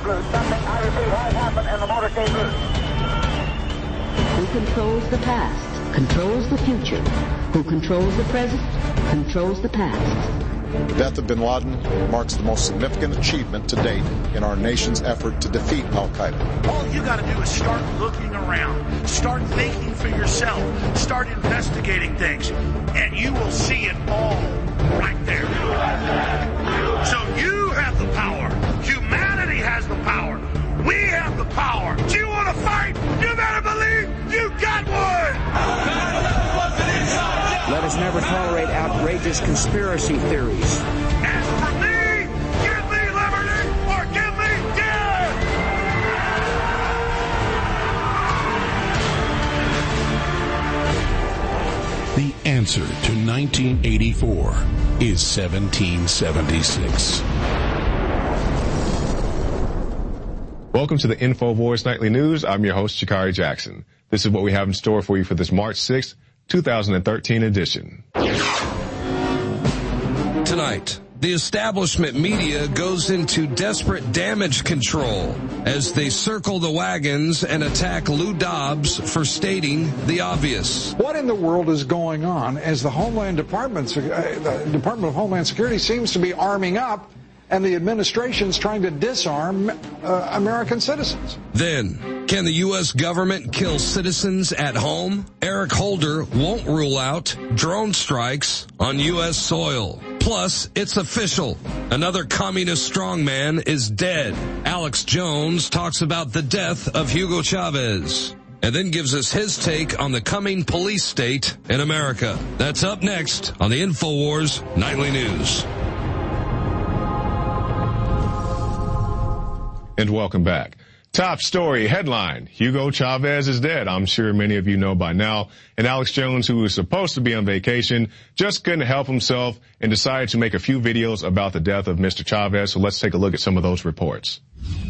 loose. Something, I repeat, has happened and the motorcade loose. Who controls the past, controls the future. Who controls the present, controls the past. The death of bin Laden marks the most significant achievement to date in our nation's effort to defeat al-Qaeda. All you got to do is start looking around, start thinking for yourself, start investigating things, and you will see it all right there. So you have the power. Humanity has the power. We have the power. Do you want to fight? You better believe you got one. Let us never tolerate outrageous conspiracy theories. As for me, give me liberty or give me death! The answer to 1984 is 1776. Welcome to the InfoWars Nightly News. I'm your host, Shikari Jackson. This is what we have in store for you for this March 6th, 2013 edition. Tonight, the establishment media goes into desperate damage control as they circle the wagons and attack Lou Dobbs for stating the obvious. What in the world is going on as the the Department of Homeland Security seems to be arming up and the administration's trying to disarm American citizens? Then, can the U.S. government kill citizens at home? Eric Holder won't rule out drone strikes on U.S. soil. Plus, it's official. Another communist strongman is dead. Alex Jones talks about the death of Hugo Chavez, and then gives us his take on the coming police state in America. That's up next on the InfoWars Nightly News. And welcome back. Top story headline, Hugo Chavez is dead. I'm sure many of you know by now. And Alex Jones, who was supposed to be on vacation, just couldn't help himself and decided to make a few videos about the death of Mr. Chavez. So let's take a look at some of those reports.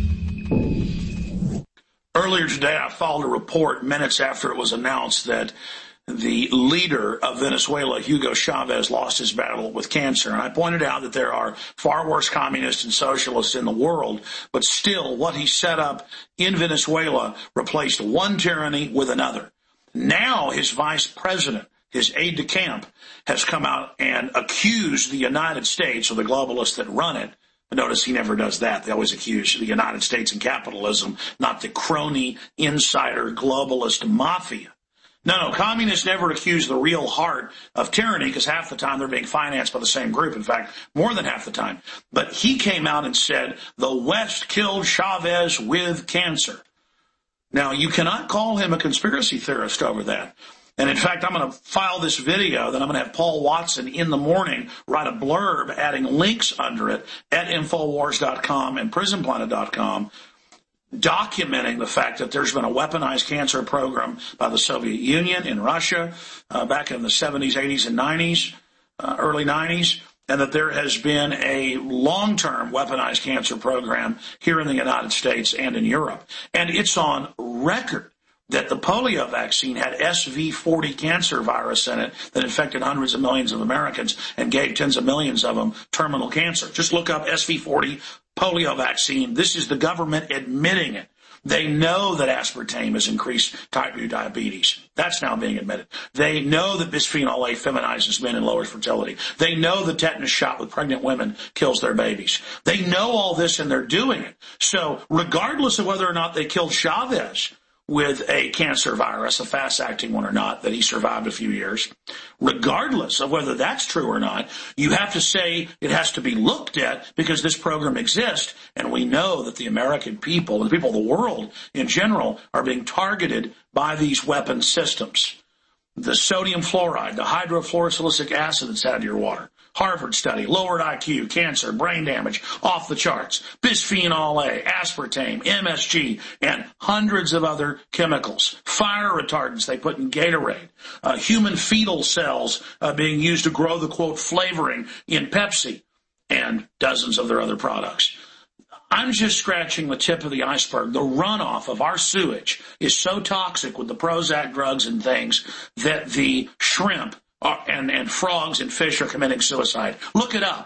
Earlier today, I filed a report minutes after it was announced that the leader of Venezuela, Hugo Chavez, lost his battle with cancer. And I pointed out that there are far worse communists and socialists in the world, but still what he set up in Venezuela replaced one tyranny with another. Now his vice president, his aide-de-camp, has come out and accused the United States, or the globalists that run it. But notice he never does that. They always accuse the United States and capitalism, not the crony, insider, globalist mafia. No, communists never accuse the real heart of tyranny because half the time they're being financed by the same group. In fact, more than half the time. But he came out and said the West killed Chavez with cancer. Now, you cannot call him a conspiracy theorist over that. And in fact, I'm going to file this video, then I'm going to have Paul Watson in the morning write a blurb adding links under it at Infowars.com and PrisonPlanet.com, documenting the fact that there's been a weaponized cancer program by the Soviet Union in Russia back in the 70s, 80s, and 90s, early 90s, and that there has been a long-term weaponized cancer program here in the United States and in Europe. And it's on record that the polio vaccine had SV40 cancer virus in it that infected hundreds of millions of Americans and gave tens of millions of them terminal cancer. Just look up SV40 polio vaccine. This is the government admitting it. They know that aspartame has increased type 2 diabetes. That's now being admitted. They know that bisphenol A feminizes men and lowers fertility. They know the tetanus shot with pregnant women kills their babies. They know all this and they're doing it. So regardless of whether or not they killed Chavez with a cancer virus, a fast-acting one or not, that he survived a few years, regardless of whether that's true or not, you have to say it has to be looked at because this program exists, and we know that the American people and the people of the world in general are being targeted by these weapon systems. The sodium fluoride, the hydrofluorosilicic acid that's out of your water. Harvard study, lowered IQ, cancer, brain damage, off the charts. Bisphenol A, aspartame, MSG, and hundreds of other chemicals. Fire retardants they put in Gatorade. Human fetal cells being used to grow the, quote, flavoring in Pepsi, and dozens of their other products. I'm just scratching the tip of the iceberg. The runoff of our sewage is so toxic with the Prozac drugs and things that the shrimp and frogs and fish are committing suicide. Look it up.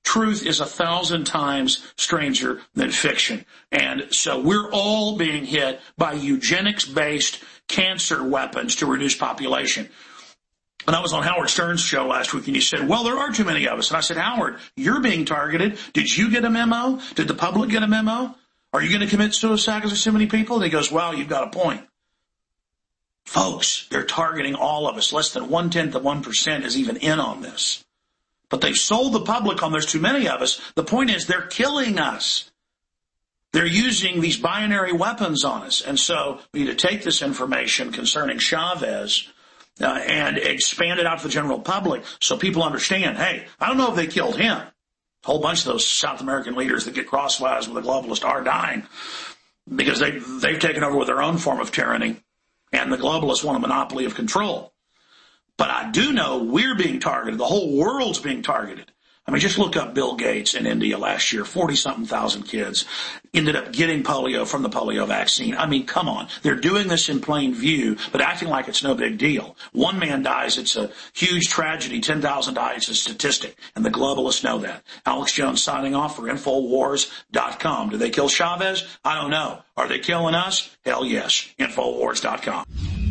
truth is 1,000 times stranger than fiction. And so we're all being hit by eugenics-based cancer weapons to reduce population. And I was on Howard Stern's show last week, and he said, well, there are too many of us. And I said, Howard, you're being targeted. Did you get a memo? Did the public get a memo? Are you going to commit suicide because there's so many people? And he goes, well, you've got a point. Folks, they're targeting all of us. Less than 0.1% is even in on this. But they've sold the public on there's too many of us. The point is they're killing us. They're using these binary weapons on us. And so we need to take this information concerning Chavez and expand it out to the general public so people understand, hey, I don't know if they killed him. A whole bunch of those South American leaders that get crosswise with the globalist are dying because they've taken over with their own form of tyranny, and the globalists want a monopoly of control. But I do know we're being targeted. The whole world's being targeted. I mean, just look up Bill Gates in India last year. 40-something thousand kids ended up getting polio from the polio vaccine. I mean, come on. They're doing this in plain view, but acting like it's no big deal. One man dies, it's a huge tragedy. 10,000 die, it's a statistic. And the globalists know that. Alex Jones signing off for Infowars.com. Do they kill Chavez? I don't know. Are they killing us? Hell yes. Infowars.com.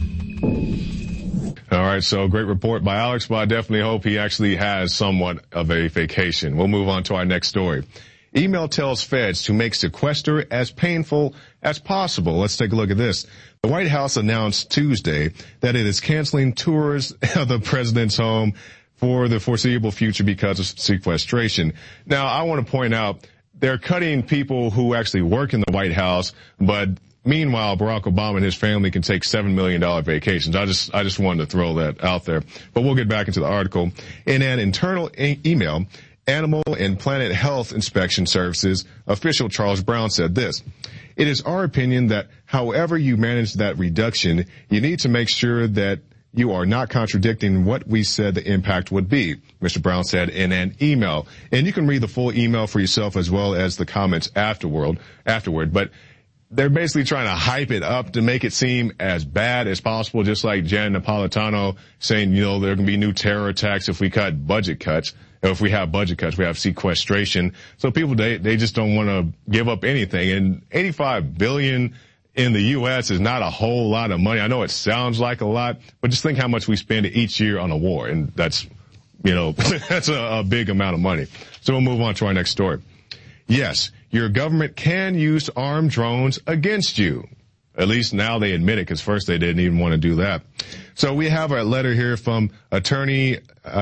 All right, so great report by Alex, but I definitely hope he actually has somewhat of a vacation. We'll move on to our next story. Email tells feds to make sequester as painful as possible. Let's take a look at this. The White House announced Tuesday that it is canceling tours of the president's home for the foreseeable future because of sequestration. Now, I want to point out they're cutting people who actually work in the White House, but meanwhile, Barack Obama and his family can take $7 million vacations. I just wanted to throw that out there. But we'll get back into the article. In an internal email, Animal and Planet Health Inspection Services official Charles Brown said this: "It is our opinion that however you manage that reduction, you need to make sure that you are not contradicting what we said the impact would be," Mr. Brown said in an email. And you can read the full email for yourself as well as the comments afterward. But they're basically trying to hype it up to make it seem as bad as possible, just like Jan Napolitano saying, you know, there can be new terror attacks if we cut budget cuts. Or if we have budget cuts, we have sequestration. So people, they just don't want to give up anything. And $85 billion in the U.S. is not a whole lot of money. I know it sounds like a lot, but just think how much we spend each year on a war. And that's, you know, that's a big amount of money. So we'll move on to our next story. Yes, your government can use armed drones against you. At least now they admit it, because first they didn't even want to do that. So we have a letter here from Attorney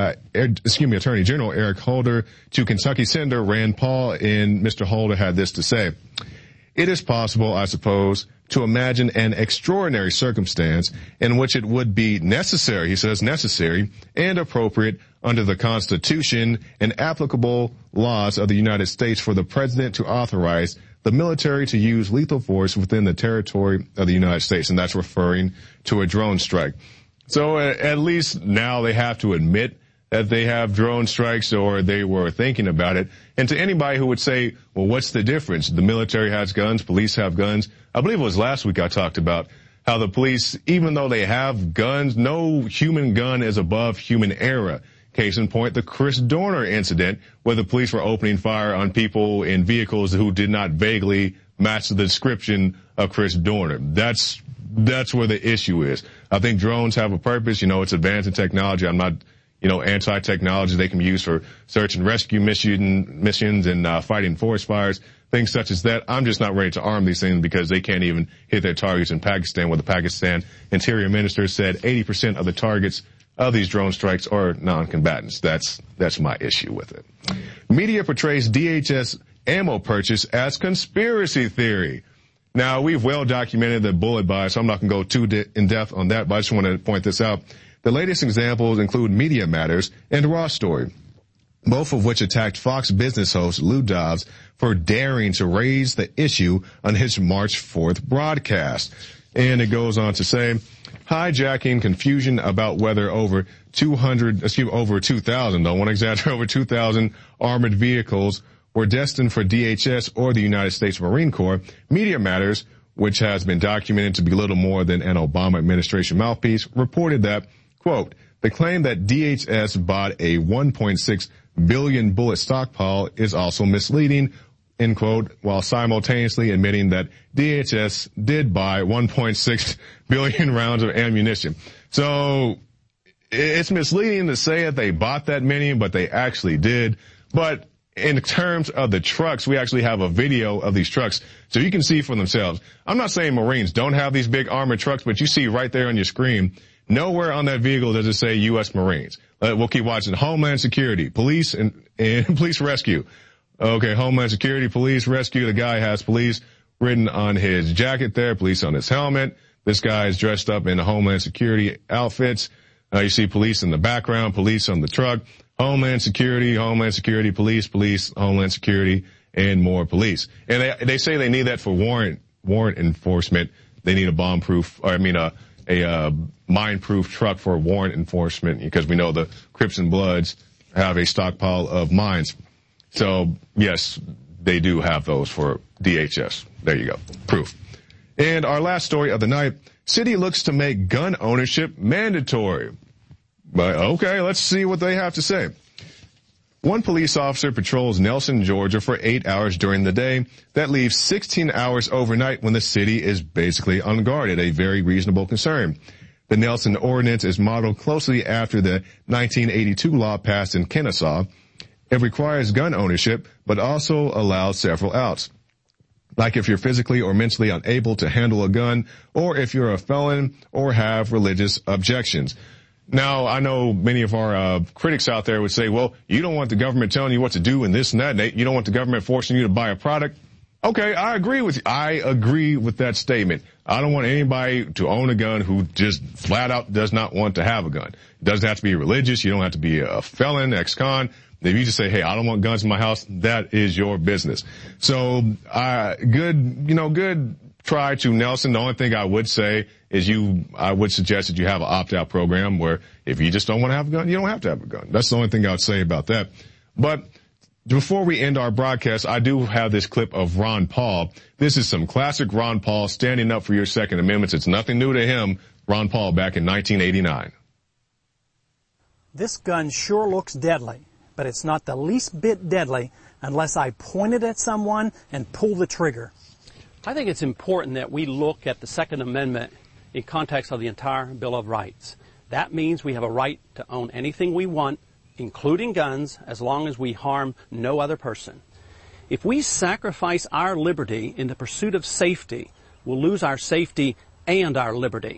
General Eric Holder to Kentucky Senator Rand Paul, and Mr. Holder had this to say: "It is possible, I suppose, to imagine an extraordinary circumstance in which it would be necessary," he says, necessary and appropriate under the Constitution and applicable laws of the United States for the President to authorize the military to use lethal force within the territory of the United States. And that's referring to a drone strike. So at least now they have to admit that they have drone strikes, or they were thinking about it. And to anybody who would say, well, what's the difference? The military has guns, police have guns. I believe it was last week I talked about how the police, even though they have guns, no human gun is above human error. Case in point, the Chris Dorner incident, where the police were opening fire on people in vehicles who did not vaguely match the description of Chris Dorner. That's where the issue is. I think drones have a purpose. You know, it's advancing technology. I'm not, anti-technology. They can be used for search and rescue missions and fighting forest fires, things such as that. I'm just not ready to arm these things because they can't even hit their targets in Pakistan, where the Pakistan Interior Minister said 80% of the targets of these drone strikes are non-combatants. That's my issue with it. Media portrays DHS ammo purchase as conspiracy theory. Now, we've well documented the bullet buy, so I'm not going to go too in depth on that, but I just want to point this out. The latest examples include Media Matters and Raw Story, both of which attacked Fox Business host Lou Dobbs for daring to raise the issue on his March 4th broadcast. And it goes on to say, hijacking confusion about whether over 2,000, don't want to exaggerate, over 2,000 armored vehicles were destined for DHS or the United States Marine Corps. Media Matters, which has been documented to be little more than an Obama administration mouthpiece, reported that, quote, the claim that DHS bought a $1.6 billion bullet stockpile is also misleading, end quote, while simultaneously admitting that DHS did buy 1.6 billion rounds of ammunition. So it's misleading to say that they bought that many, but they actually did. But in terms of the trucks, we actually have a video of these trucks so you can see for themselves. I'm not saying Marines don't have these big armored trucks, but you see right there on your screen, nowhere on that vehicle does it say U.S. Marines. We'll keep watching. Homeland Security, police, and police rescue. Okay, Homeland Security, police rescue. The guy has police written on his jacket there, police on his helmet. This guy is dressed up in the Homeland Security outfits. You see police in the background, police on the truck. Homeland Security, police, Homeland Security, and more police. And they say they need that for warrant enforcement. They need a mine-proof truck for warrant enforcement because we know the Crips and Bloods have a stockpile of mines. So, yes, they do have those for DHS. There you go. Proof. And our last story of the night, city looks to make gun ownership mandatory. But okay, let's see what they have to say. One police officer patrols Nelson, Georgia for 8 hours during the day. That leaves 16 hours overnight when the city is basically unguarded, a very reasonable concern. The Nelson Ordinance is modeled closely after the 1982 law passed in Kennesaw. It requires gun ownership, but also allows several outs. Like if you're physically or mentally unable to handle a gun, or if you're a felon or have religious objections. Now, I know many of our critics out there would say, well, you don't want the government telling you what to do and this and that. You don't want the government forcing you to buy a product. Okay, I agree with you. I agree with that statement. I don't want anybody to own a gun who just flat out does not want to have a gun. It doesn't have to be religious. You don't have to be a felon, ex-con. If you just say, hey, I don't want guns in my house, that is your business. So, good try to Nelson. The only thing I would say is I would suggest that you have an opt-out program where if you just don't want to have a gun, you don't have to have a gun. That's the only thing I would say about that. But before we end our broadcast, I do have this clip of Ron Paul. This is some classic Ron Paul standing up for your Second Amendments. It's nothing new to him. Ron Paul back in 1989. This gun sure looks deadly, but it's not the least bit deadly unless I point it at someone and pull the trigger. I think it's important that we look at the Second Amendment in context of the entire Bill of Rights. That means we have a right to own anything we want, including guns, as long as we harm no other person. If we sacrifice our liberty in the pursuit of safety, we'll lose our safety and our liberty.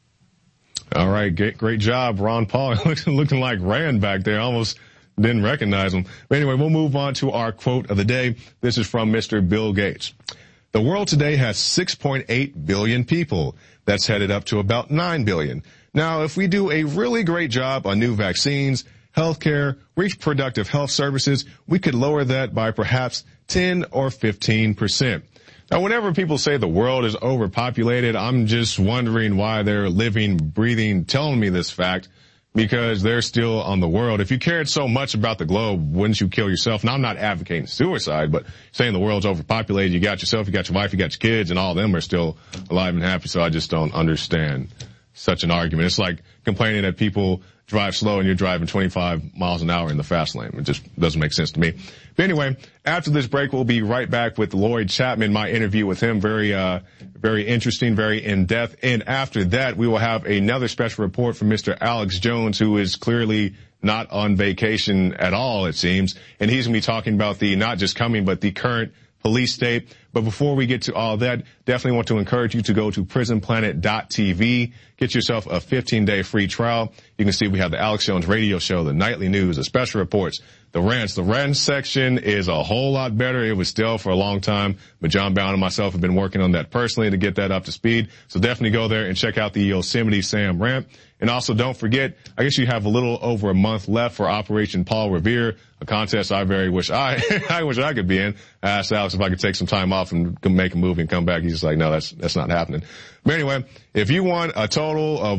All right, great job, Ron Paul. Looking like Rand back there. Almost didn't recognize him. But anyway, we'll move on to our quote of the day. This is from Mr. Bill Gates. The world today has 6.8 billion people. That's headed up to about 9 billion. Now, if we do a really great job on new vaccines, healthcare, reproductive health services, we could lower that by perhaps 10 or 15%. Now, whenever people say the world is overpopulated, I'm just wondering why they're living, breathing, telling me this fact, because they're still on the world. If you cared so much about the globe, wouldn't you kill yourself? Now, I'm not advocating suicide, but saying the world's overpopulated, you got yourself, you got your wife, you got your kids, and all of them are still alive and happy, so I just don't understand such an argument. It's like complaining that people drive slow and you're driving 25 miles an hour in the fast lane. It just doesn't make sense to me. But anyway, after this break, we'll be right back with Lloyd Chapman, my interview with him. Very interesting, very in-depth. And after that, we will have another special report from Mr. Alex Jones, who is clearly not on vacation at all, it seems. And he's going to be talking about the not just coming, but the current police state. But before we get to all that, definitely want to encourage you to go to prisonplanet.tv. Get yourself a 15-day free trial. You can see we have the Alex Jones radio show, the nightly news, the special reports, the rants. The rant section is a whole lot better. It was still for a long time, but John Bound and myself have been working on that personally to get that up to speed. So definitely go there and check out the Yosemite Sam rant. And also don't forget, I guess you have a little over a month left for Operation Paul Revere, a contest I very wish I wish I could be in. I asked Alex if I could take some time off and make a movie and come back. He's just like, no, that's not happening. But anyway, if you want a total of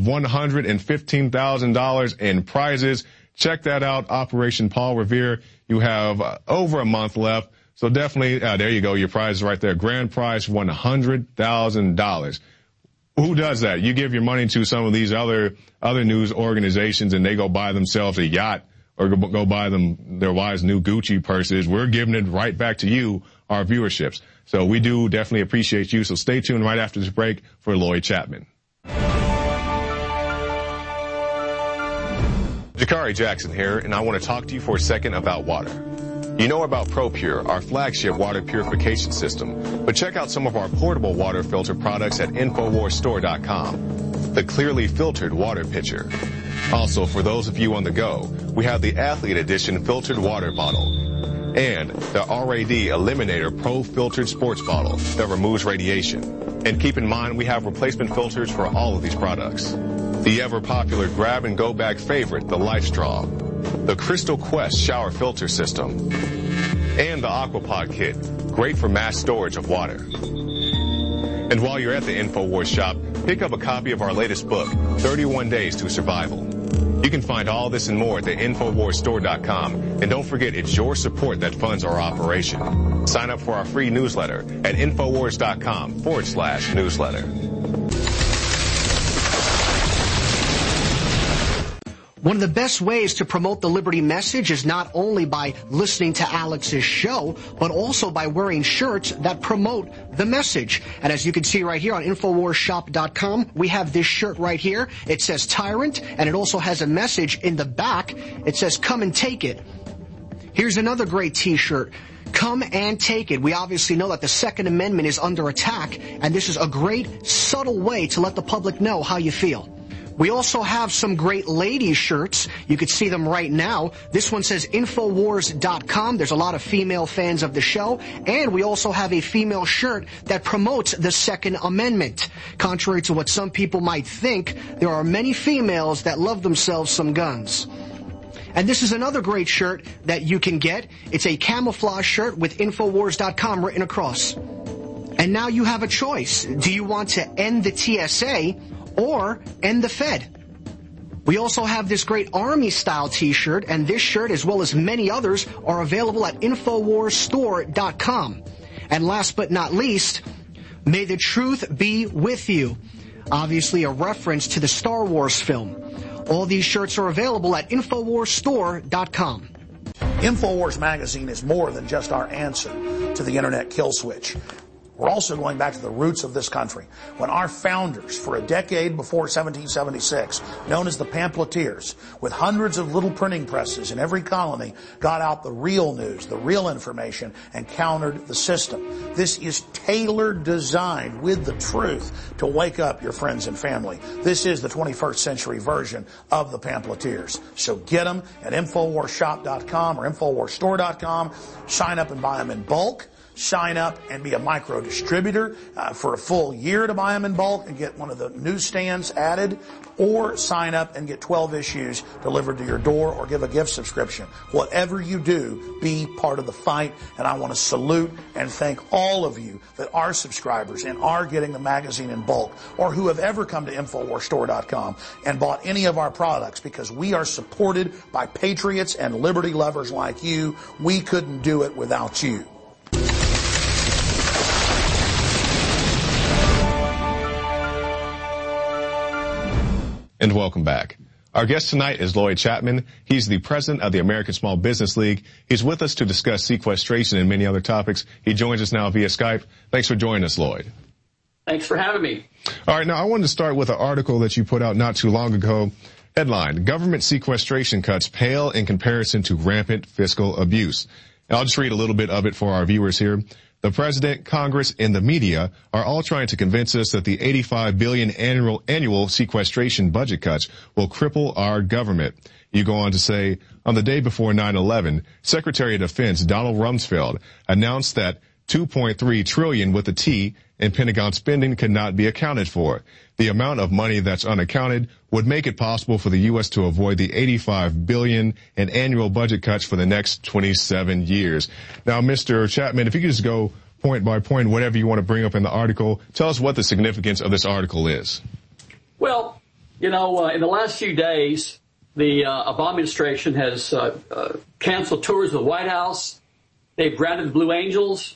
$115,000 in prizes, check that out, Operation Paul Revere. You have over a month left. So definitely, there you go, your prize is right there. Grand prize, $100,000. Who does that? You give your money to some of these other news organizations and they go buy themselves a yacht or go buy their wives new Gucci purses. We're giving it right back to you, our viewerships. So we do definitely appreciate you. So stay tuned right after this break for Lloyd Chapman. Jakari Jackson here, and I want to talk to you for a second about water. You know about ProPure, our flagship water purification system, but check out some of our portable water filter products at InfoWarsStore.com. The clearly filtered water pitcher. Also, for those of you on the go, we have the Athlete Edition filtered water bottle and the RAD Eliminator Pro filtered sports bottle that removes radiation. And keep in mind, we have replacement filters for all of these products. The ever-popular grab-and-go bag favorite, the Life Straw, the Crystal Quest shower filter system, and the Aquapod kit, great for mass storage of water. And while you're at the InfoWars shop, pick up a copy of our latest book, 31 Days to Survival. You can find all this and more at the InfoWarsStore.com, and don't forget it's your support that funds our operation. Sign up for our free newsletter at InfoWars.com/newsletter. One of the best ways to promote the Liberty message is not only by listening to Alex's show, but also by wearing shirts that promote the message. And as you can see right here on InfoWarsShop.com, we have this shirt right here. It says Tyrant, and it also has a message in the back. It says, "Come and take it." Here's another great t-shirt. Come and take it. We obviously know that the Second Amendment is under attack, and this is a great, subtle way to let the public know how you feel. We also have some great ladies shirts. You can see them right now. This one says Infowars.com. There's a lot of female fans of the show. And we also have a female shirt that promotes the Second Amendment. Contrary to what some people might think, there are many females that love themselves some guns. And this is another great shirt that you can get. It's a camouflage shirt with Infowars.com written across. And now you have a choice. Do you want to end the TSA or end the Fed? We also have this great Army-style t-shirt, and this shirt, as well as many others, are available at InfoWarsStore.com. And last but not least, may the truth be with you. Obviously a reference to the Star Wars film. All these shirts are available at InfoWarsStore.com. InfoWars magazine is more than just our answer to the internet kill switch. We're also going back to the roots of this country, when our founders, for a decade before 1776, known as the pamphleteers, with hundreds of little printing presses in every colony, got out the real news, the real information, and countered the system. This is tailored, designed with the truth to wake up your friends and family. This is the 21st century version of the pamphleteers. So get them at InfoWarsShop.com or InfoWarsStore.com. Sign up and buy them in bulk. Sign up and be a micro distributor for a full year to buy them in bulk and get one of the newsstands added, or sign up and get 12 issues delivered to your door, or give a gift subscription. Whatever you do, be part of the fight. And I want to salute and thank all of you that are subscribers and are getting the magazine in bulk, or who have ever come to InfoWarsStore.com and bought any of our products, because we are supported by patriots and liberty lovers like you. We couldn't do it without you. And welcome back. Our guest tonight is Lloyd Chapman. He's the president of the American Small Business League. He's with us to discuss sequestration and many other topics. He joins us now via Skype. Thanks for joining us, Lloyd. Thanks for having me. All right, now I wanted to start with an article that you put out not too long ago. Headline, Government Sequestration Cuts Pale in Comparison to Rampant Fiscal Abuse. And I'll just read a little bit of it for our viewers here. The President, Congress, and the media are all trying to convince us that the $85 billion annual sequestration budget cuts will cripple our government. You go on to say, on the day before 9/11, Secretary of Defense Donald Rumsfeld announced that $2.3 trillion with a T in Pentagon spending could not be accounted for. The amount of money that's unaccounted would make it possible for the U.S. to avoid the $85 billion in annual budget cuts for the next 27 years. Now, Mr. Chapman, if you could just go point by point, whatever you want to bring up in the article, tell us what the significance of this article is. Well, you know, in the last few days, the Obama administration has canceled tours of the White House. They've grounded the Blue Angels.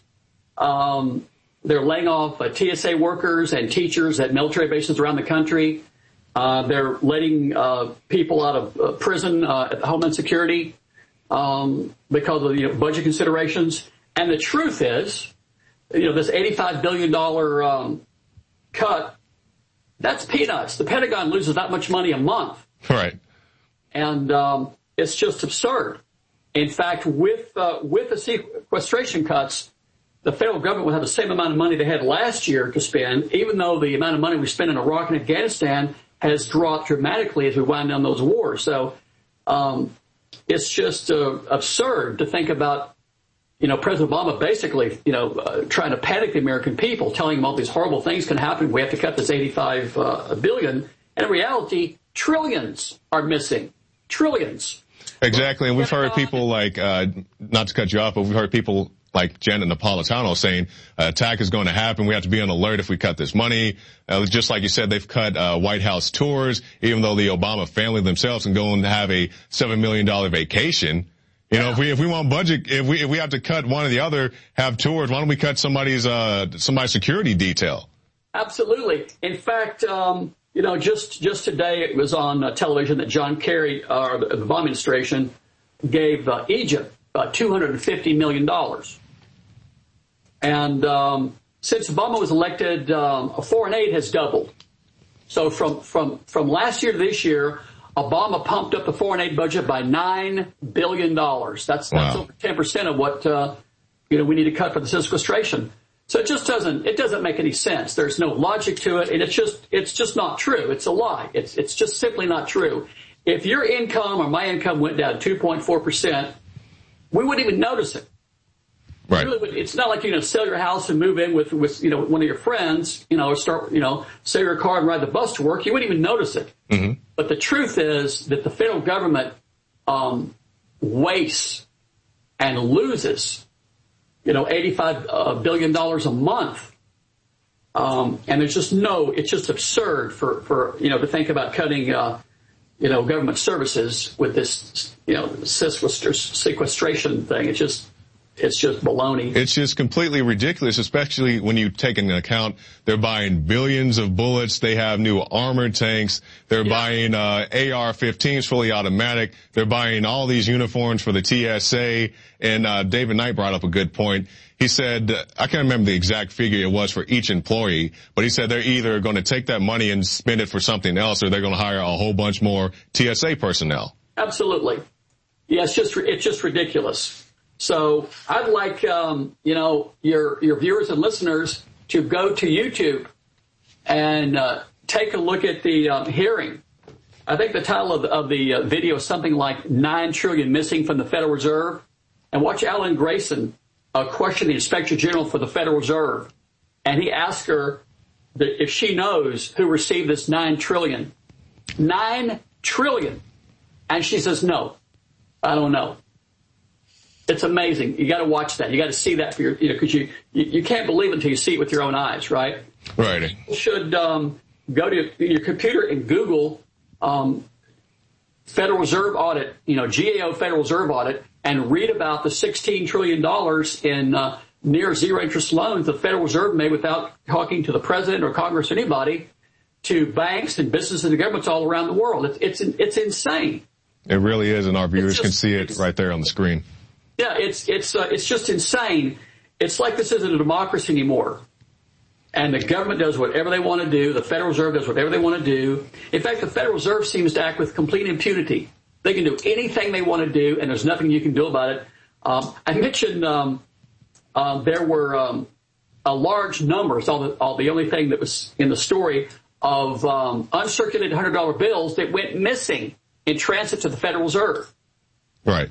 They're laying off TSA workers and teachers at military bases around the country. They're letting people out of prison at Homeland Security because of budget considerations. And the truth is, this $85 billion cut, that's peanuts. The Pentagon loses that much money a month. Right. And it's just absurd. In fact, with the sequestration cuts, the federal government will have the same amount of money they had last year to spend, even though the amount of money we spend in Iraq and Afghanistan has dropped dramatically as we wind down those wars. So it's just absurd to think about, President Obama basically, trying to panic the American people, telling them all these horrible things can happen. We have to cut this $85 billion. And in reality, trillions are missing. Trillions. Exactly. And we've heard people like, not to cut you off, but we've heard people like Janet Napolitano saying attack is going to happen. We have to be on alert if we cut this money. Just like you said, they've cut White House tours, even though the Obama family themselves can go and have a $7 million vacation. If we want budget, if we have to cut one or the other, have tours, why don't we cut somebody's security detail? Absolutely. In fact, just today it was on television that John Kerry, or the Obama administration, gave Egypt $250 million. And since Obama was elected, foreign aid has doubled. So from last year to this year, Obama pumped up the foreign aid budget by $9 billion. That's over 10% of what we need to cut for the sequestration. So it doesn't make any sense. There's no logic to it, and it's just not true. It's a lie. It's just simply not true. If your income or my income went down 2.4%, we wouldn't even notice it. Right. It's not like you're going to sell your house and move in with one of your friends, or start, sell your car and ride the bus to work. You wouldn't even notice it. Mm-hmm. But the truth is that the federal government wastes and loses, $85 billion a month. And there's just it's just absurd for to think about cutting, government services with this, sequestration thing. It's just baloney. It's just completely ridiculous, especially when you take into account they're buying billions of bullets. They have new armored tanks. They're buying AR-15s fully automatic. They're buying all these uniforms for the TSA. And David Knight brought up a good point. He said, I can't remember the exact figure it was for each employee, but he said they're either going to take that money and spend it for something else, or they're going to hire a whole bunch more TSA personnel. Absolutely. Yeah, it's just ridiculous. So I'd like, your viewers and listeners to go to YouTube and take a look at the hearing. I think the title of the video is something like $9 trillion missing from the Federal Reserve. And watch Alan Grayson question the Inspector General for the Federal Reserve. And he asked her if she knows who received this $9 trillion. $9 trillion. And she says, no, I don't know. It's amazing. You got to watch that. You got to see that for your, because you can't believe it until you see it with your own eyes, right? Right. You should go to your computer and Google Federal Reserve audit, GAO Federal Reserve audit, and read about the $16 trillion in near zero interest loans the Federal Reserve made without talking to the president or Congress or anybody, to banks and businesses and governments all around the world. It's insane. It really is, and our viewers can see it right there on the screen. Yeah, it's just insane. It's like this isn't a democracy anymore. And the government does whatever they want to do. The Federal Reserve does whatever they want to do. In fact, the Federal Reserve seems to act with complete impunity. They can do anything they want to do, and there's nothing you can do about it. I mentioned there were a large number. It's the only thing that was in the story of uncirculated $100 bills that went missing in transit to the Federal Reserve. Right.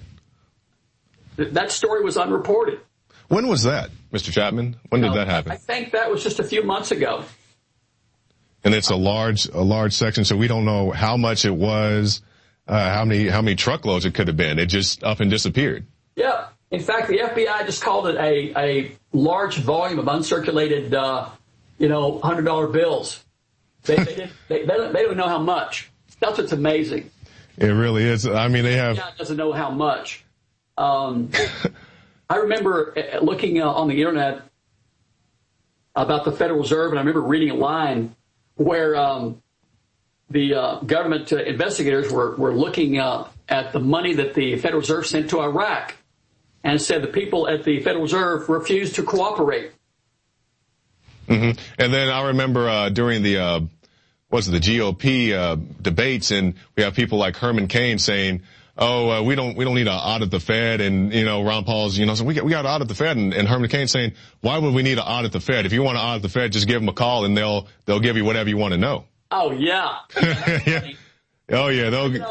That story was unreported. When was that, Mr. Chapman? When did that happen? I think that was just a few months ago. And it's a large section, so we don't know how much it was, how many truckloads it could have been. It just up and disappeared. Yeah. In fact, the FBI just called it a large volume of uncirculated, $100 bills. They don't know how much. That's what's amazing. It really is. I mean, they have. The FBI doesn't know how much. I remember looking on the internet about the Federal Reserve, and I remember reading a line where the government investigators were looking at the money that the Federal Reserve sent to Iraq, and said the people at the Federal Reserve refused to cooperate. Mm-hmm. And then I remember during the GOP debates, and we have people like Herman Cain saying, "Oh, we don't need to audit the Fed," and Ron Paul's so we got to audit the Fed, and Herman Cain saying, "Why would we need to audit the Fed? If you want to audit the Fed, just give them a call, and they'll give you whatever you want to know." Oh yeah. Yeah. Oh yeah.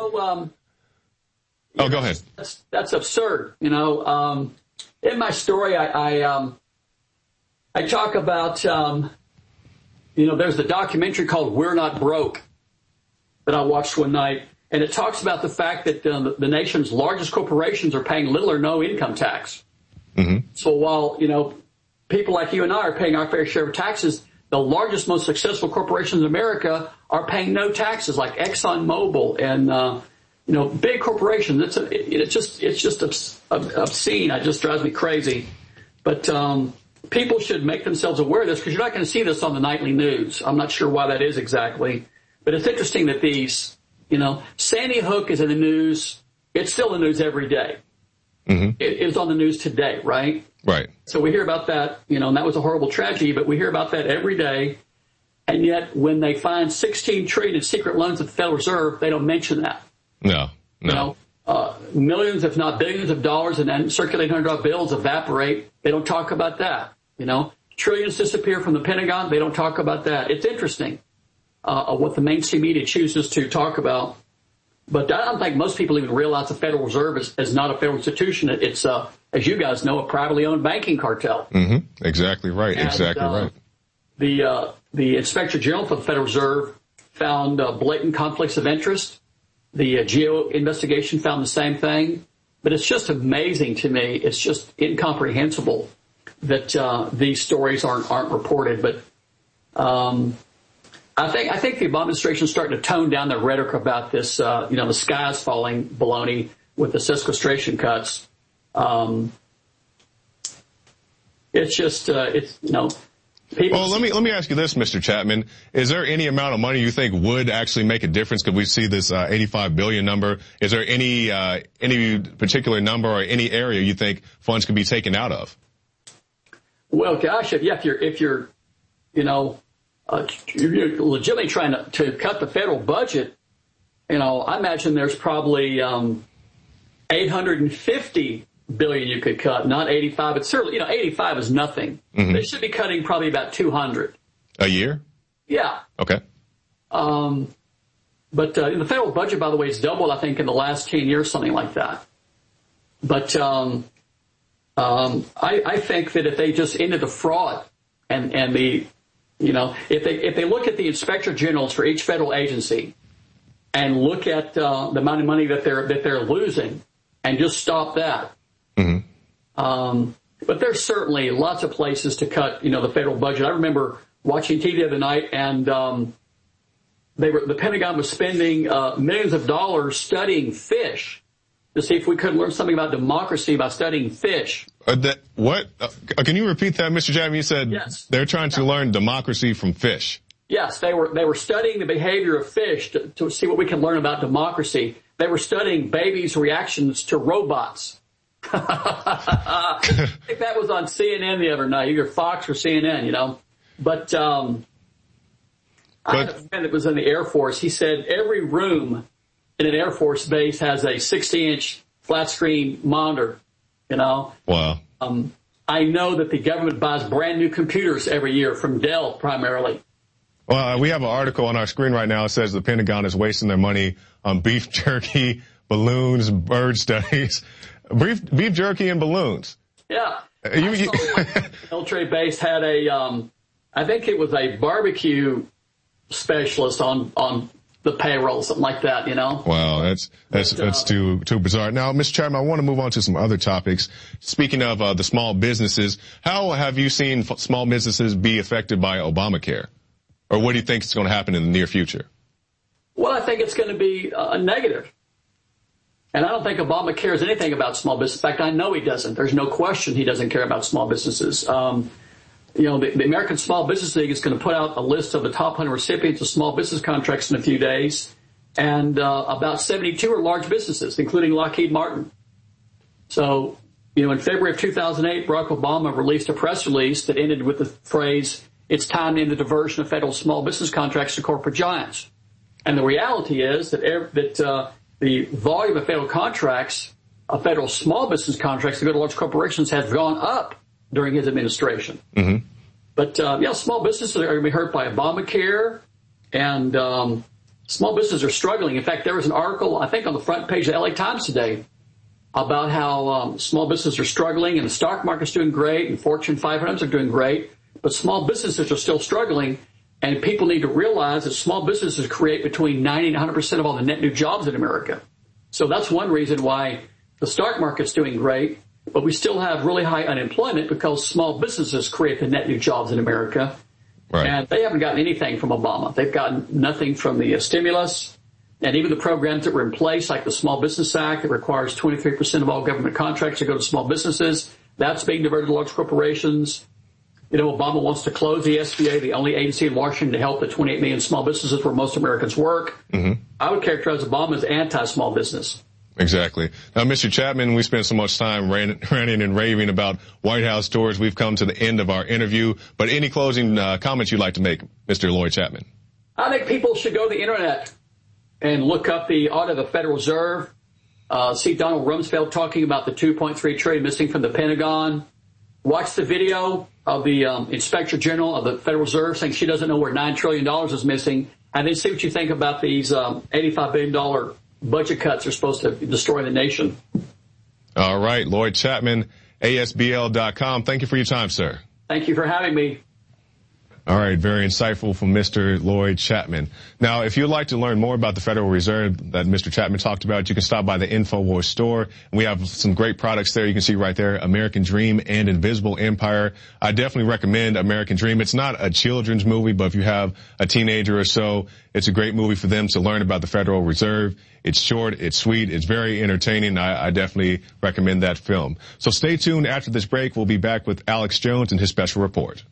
Go ahead. That's absurd. In my story, I talk about there's a documentary called "We're Not Broke" that I watched one night. And it talks about the fact that the nation's largest corporations are paying little or no income tax. Mm-hmm. So while, people like you and I are paying our fair share of taxes, the largest, most successful corporations in America are paying no taxes, like ExxonMobil and, big corporations. It's just obscene. It just drives me crazy. But people should make themselves aware of this, because you're not going to see this on the nightly news. I'm not sure why that is exactly. But it's interesting that these... Sandy Hook is in the news. It's still in the news every day. Mm-hmm. It's on the news today, right? Right. So we hear about that, and that was a horrible tragedy, but we hear about that every day. And yet when they find $16 trillion in secret loans at the Federal Reserve, they don't mention that. No. Millions, if not billions of dollars in circulating $100 bills evaporate. They don't talk about that. Trillions disappear from the Pentagon. They don't talk about that. It's interesting. What the mainstream media chooses to talk about. But I don't think most people even realize the Federal Reserve is not a federal institution. It's, as you guys know, a privately owned banking cartel. Mm-hmm. Exactly right. And, exactly right. The Inspector General for the Federal Reserve found blatant conflicts of interest. The GEO investigation found the same thing. But it's just amazing to me. It's just incomprehensible that these stories aren't reported. But I think the Obama administration is starting to tone down their rhetoric about this, the sky's falling baloney with the sequestration cuts. It's just, people. Well, let me ask you this, Mr. Chapman. Is there any amount of money you think would actually make a difference? Because we see this $85 billion number. Is there any particular number or any area you think funds could be taken out of? Well, gosh, if you're you're legitimately trying to cut the federal budget, I imagine there's probably $850 billion you could cut, not 85. But certainly, 85 is nothing. Mm-hmm. They should be cutting probably about 200 a year. Yeah. Okay. But the federal budget, by the way, has doubled, I think, in the last 10 years, something like that. But I think that if they just ended the fraud and the if they look at the inspector generals for each federal agency and look at the amount of money that they're losing and just stop that. Mm-hmm. But there's certainly lots of places to cut, the federal budget. I remember watching TV the other night, and the Pentagon was spending millions of dollars studying fish to see if we could learn something about democracy by studying fish. What? Can you repeat that, Mr. Chapman? You said yes. They're trying to learn democracy from fish. Yes, they were studying the behavior of fish to see what we can learn about democracy. They were studying babies' reactions to robots. I think that was on CNN the other night, either Fox or CNN, But I had a friend that was in the Air Force. He said every room in an Air Force base has a 60-inch flat-screen monitor, Wow. I know that the government buys brand new computers every year from Dell primarily. Well, we have an article on our screen right now. It says the Pentagon is wasting their money on beef jerky, balloons, bird studies. Beef jerky and balloons. Yeah. Military base had I think it was a barbecue specialist on the payroll, something like that, Wow, that's too bizarre. Now, Mr. Chapman, I want to move on to some other topics. Speaking of the small businesses, how have you seen small businesses be affected by Obamacare? Or what do you think is going to happen in the near future? Well, I think it's going to be a negative. And I don't think Obama cares anything about small business. In fact, I know he doesn't. There's no question he doesn't care about small businesses. the American Small Business League is going to put out a list of the top 100 recipients of small business contracts in a few days. And about 72 are large businesses, including Lockheed Martin. So, in February of 2008, Barack Obama released a press release that ended with the phrase, "It's time to end the diversion of federal small business contracts to corporate giants." And the reality is that the volume of federal contracts, of federal small business contracts that go to large corporations has gone up during his administration. Mm-hmm. But, small businesses are going to be hurt by Obamacare, and small businesses are struggling. In fact, there was an article, I think, on the front page of the LA Times today about how small businesses are struggling, and the stock market's doing great, and Fortune 500s are doing great, but small businesses are still struggling, and people need to realize that small businesses create between 90 and 100% of all the net new jobs in America. So that's one reason why the stock market's doing great, but we still have really high unemployment because small businesses create the net new jobs in America. Right. And they haven't gotten anything from Obama. They've gotten nothing from the stimulus. And even the programs that were in place, like the Small Business Act, that requires 23% of all government contracts to go to small businesses, that's being diverted to large corporations. Obama wants to close the SBA, the only agency in Washington to help the 28 million small businesses where most Americans work. Mm-hmm. I would characterize Obama as anti-small business. Exactly. Now, Mr. Chapman, we spent so much time ranting and raving about White House stores. We've come to the end of our interview. But any closing comments you'd like to make, Mr. Lloyd Chapman? I think people should go to the Internet and look up the audit of the Federal Reserve, see Donald Rumsfeld talking about the $2.3 trillion missing from the Pentagon, watch the video of the Inspector General of the Federal Reserve saying she doesn't know where $9 trillion is missing, and then see what you think about these $85 billion budget cuts are supposed to destroy the nation. All right, Lloyd Chapman, ASBL.com. Thank you for your time, sir. Thank you for having me. All right, very insightful from Mr. Lloyd Chapman. Now, if you'd like to learn more about the Federal Reserve that Mr. Chapman talked about, you can stop by the InfoWars store. We have some great products there. You can see right there, American Dream and Invisible Empire. I definitely recommend American Dream. It's not a children's movie, but if you have a teenager or so, it's a great movie for them to learn about the Federal Reserve. It's short, it's sweet, it's very entertaining. I definitely recommend that film. So stay tuned. After this break, we'll be back with Alex Jones and his special report.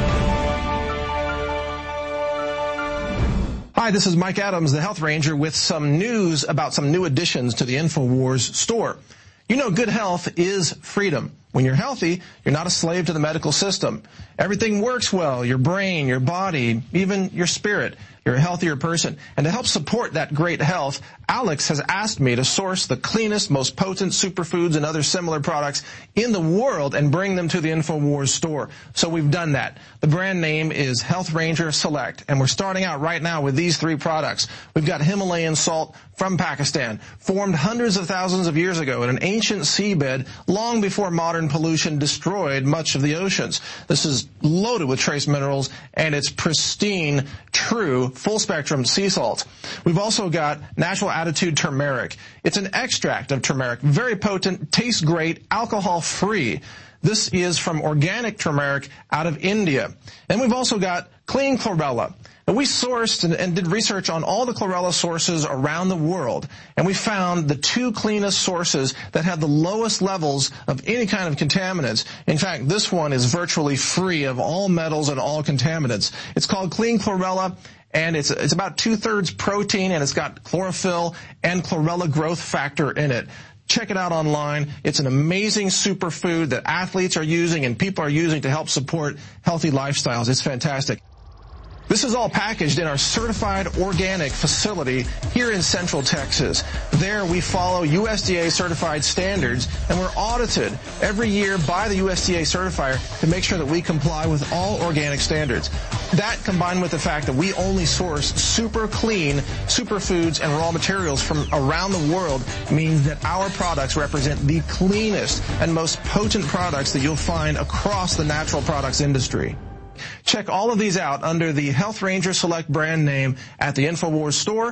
Hi, this is Mike Adams, the Health Ranger, with some news about some new additions to the InfoWars store. Good health is freedom. When you're healthy, you're not a slave to the medical system. Everything works well, your brain, your body, even your spirit. You're a healthier person. And to help support that great health, Alex has asked me to source the cleanest, most potent superfoods and other similar products in the world and bring them to the InfoWars store. So we've done that. The brand name is Health Ranger Select, and we're starting out right now with these three products. We've got Himalayan salt from Pakistan, formed hundreds of thousands of years ago in an ancient seabed long before modern pollution destroyed much of the oceans. This is loaded with trace minerals, and it's pristine, true, full-spectrum sea salt. We've also got Natural Attitude Turmeric. It's an extract of turmeric, very potent, tastes great, alcohol-free. This is from organic turmeric out of India. And we've also got Clean Chlorella. And we sourced and did research on all the chlorella sources around the world, and we found the two cleanest sources that have the lowest levels of any kind of contaminants. In fact, this one is virtually free of all metals and all contaminants. It's called Clean Chlorella, and it's about 2/3 protein, and it's got chlorophyll and chlorella growth factor in it. Check it out online. It's an amazing superfood that athletes are using and people are using to help support healthy lifestyles. It's fantastic. This is all packaged in our certified organic facility here in Central Texas. There we follow USDA certified standards, and we're audited every year by the USDA certifier to make sure that we comply with all organic standards. That, combined with the fact that we only source super clean superfoods and raw materials from around the world, means that our products represent the cleanest and most potent products that you'll find across the natural products industry. Check all of these out under the Health Ranger Select brand name at the InfoWars store,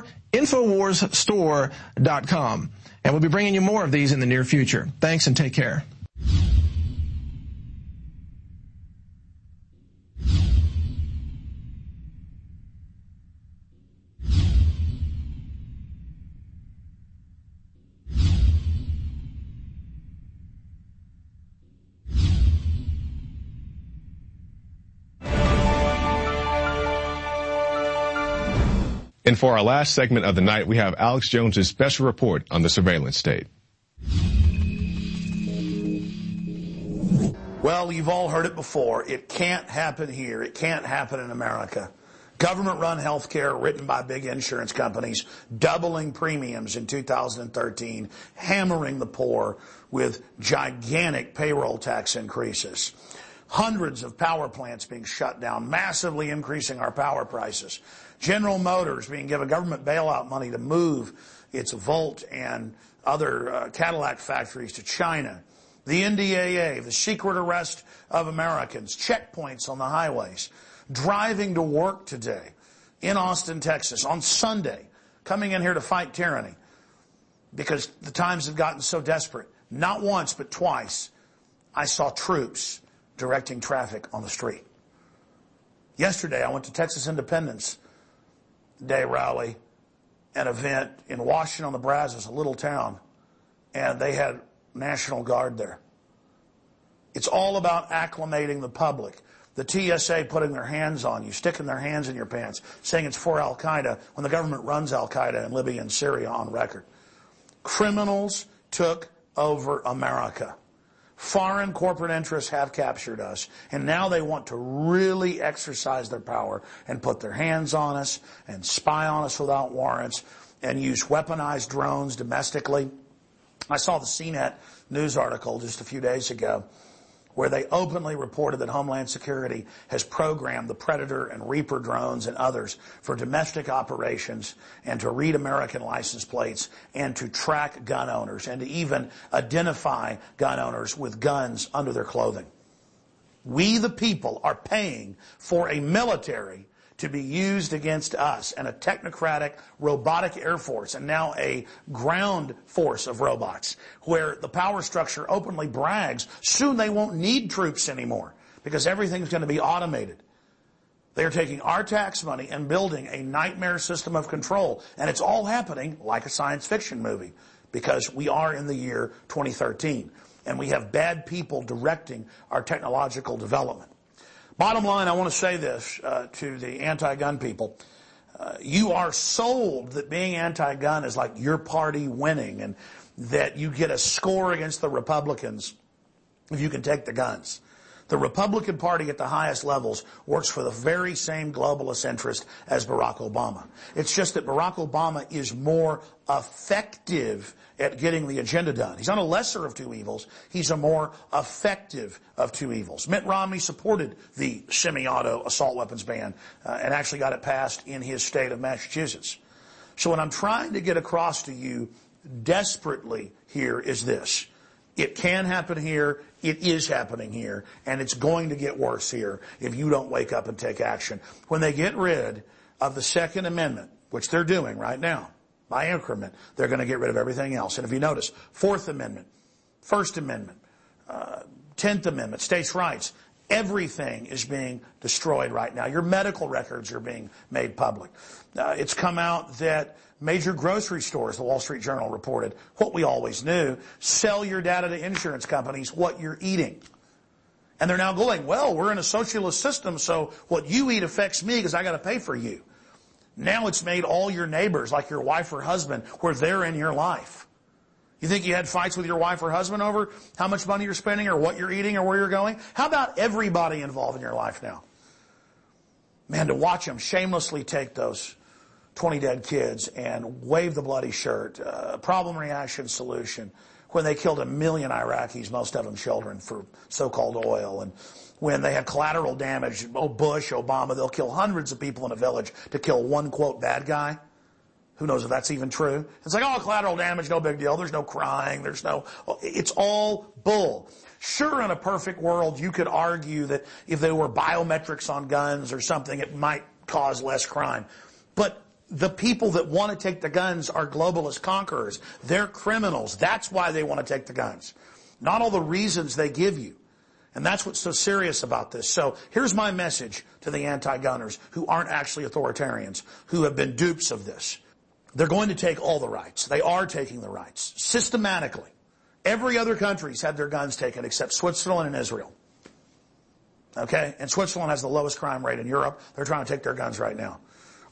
InfoWarsStore.com. And we'll be bringing you more of these in the near future. Thanks and take care. And for our last segment of the night, we have Alex Jones's special report on the surveillance state. Well, you've all heard it before. It can't happen here. It can't happen in America. Government-run health care written by big insurance companies, doubling premiums in 2013, hammering the poor with gigantic payroll tax increases. Hundreds of power plants being shut down, massively increasing our power prices. General Motors being given government bailout money to move its Volt and other Cadillac factories to China. The NDAA, the secret arrest of Americans, checkpoints on the highways, driving to work today in Austin, Texas, on Sunday, coming in here to fight tyranny because the times have gotten so desperate. Not once, but twice, I saw troops directing traffic on the street. Yesterday, I went to Texas Independence Day rally, an event in Washington on the Brazos, a little town, and they had National Guard there. It's all about acclimating the public. The TSA putting their hands on you, sticking their hands in your pants, saying it's for Al-Qaeda when the government runs Al-Qaeda in Libya and Syria on record. Criminals took over America. Foreign corporate interests have captured us, and now they want to really exercise their power and put their hands on us and spy on us without warrants and use weaponized drones domestically. I saw the CNET news article just a few days ago where they openly reported that Homeland Security has programmed the Predator and Reaper drones and others for domestic operations and to read American license plates and to track gun owners and to even identify gun owners with guns under their clothing. We, the people, are paying for a military to be used against us and a technocratic robotic air force and now a ground force of robots where the power structure openly brags soon they won't need troops anymore because everything's going to be automated. They are taking our tax money and building a nightmare system of control, and it's all happening like a science fiction movie because we are in the year 2013 and we have bad people directing our technological development. Bottom line, I want to say this to the anti-gun people. You are sold that being anti-gun is like your party winning and that you get a score against the Republicans if you can take the guns. The Republican Party at the highest levels works for the very same globalist interest as Barack Obama. It's just that Barack Obama is more effective at getting the agenda done. He's not a lesser of two evils. He's a more effective of two evils. Mitt Romney supported the semi-auto assault weapons ban and actually got it passed in his state of Massachusetts. So what I'm trying to get across to you desperately here is this. It can happen here, it is happening here, and it's going to get worse here if you don't wake up and take action. When they get rid of the Second Amendment, which they're doing right now, by increment, they're going to get rid of everything else. And if you notice, Fourth Amendment, First Amendment, 10th Amendment, states' rights, everything is being destroyed right now. Your medical records are being made public. It's come out that major grocery stores, the Wall Street Journal reported, what we always knew, sell your data to insurance companies, what you're eating. And they're now going, well, we're in a socialist system, so what you eat affects me because I got to pay for you. Now it's made all your neighbors, like your wife or husband, where they're in your life. You think you had fights with your wife or husband over how much money you're spending or what you're eating or where you're going? How about everybody involved in your life now? Man, to watch them shamelessly take those 20 dead kids and wave the bloody shirt, problem, reaction, solution, when they killed 1 million Iraqis, most of them children, for so-called oil, and when they had collateral damage, Bush, Obama, they'll kill hundreds of people in a village to kill one, quote, bad guy. Who knows if that's even true? It's like, oh, collateral damage, no big deal. There's no crying. It's all bull. Sure, in a perfect world, you could argue that if there were biometrics on guns or something, it might cause less crime. But the people that want to take the guns are globalist conquerors. They're criminals. That's why they want to take the guns. Not all the reasons they give you. And that's what's so serious about this. So here's my message to the anti-gunners who aren't actually authoritarians, who have been dupes of this. They're going to take all the rights. They are taking the rights systematically. Every other country's had their guns taken except Switzerland and Israel. Okay? And Switzerland has the lowest crime rate in Europe. They're trying to take their guns right now.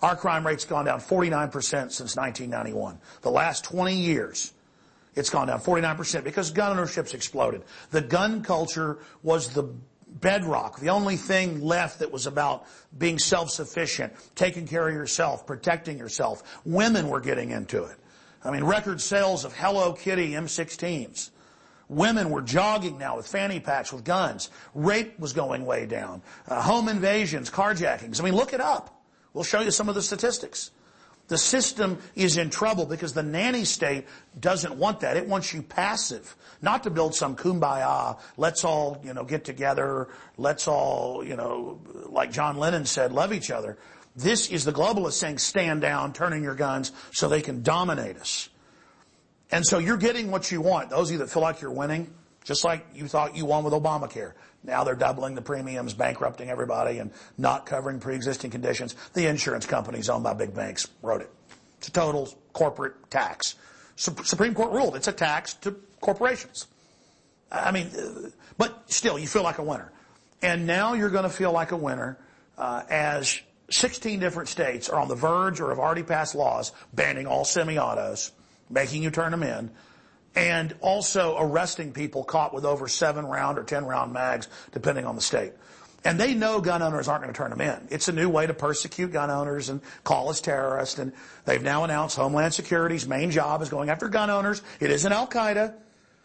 Our crime rate's gone down 49% since 1991. The last 20 years, it's gone down 49% because gun ownership's exploded. The gun culture was the bedrock, the only thing left that was about being self-sufficient, taking care of yourself, protecting yourself. Women were getting into it. I mean, record sales of Hello Kitty M16s. Women were jogging now with fanny packs with guns. Rape was going way down. Home invasions, carjackings. I mean, look it up. We'll show you some of the statistics. The system is in trouble because the nanny state doesn't want that. It wants you passive, not to build some kumbaya, let's all, get together, let's all, like John Lennon said, love each other. This is the globalists saying stand down, turn in your guns so they can dominate us. And so you're getting what you want. Those of you that feel like you're winning, just like you thought you won with Obamacare. Now they're doubling the premiums, bankrupting everybody, and not covering pre-existing conditions. The insurance companies owned by big banks wrote it. It's a total corporate tax. Supreme Court ruled it's a tax to corporations. I mean, but still, you feel like a winner. And now you're going to feel like a winner as 16 different states are on the verge or have already passed laws banning all semi-autos, making you turn them in, and also arresting people caught with over 7-round or 10-round mags, depending on the state. And they know gun owners aren't going to turn them in. It's a new way to persecute gun owners and call us terrorists. And they've now announced Homeland Security's main job is going after gun owners. It isn't Al-Qaeda.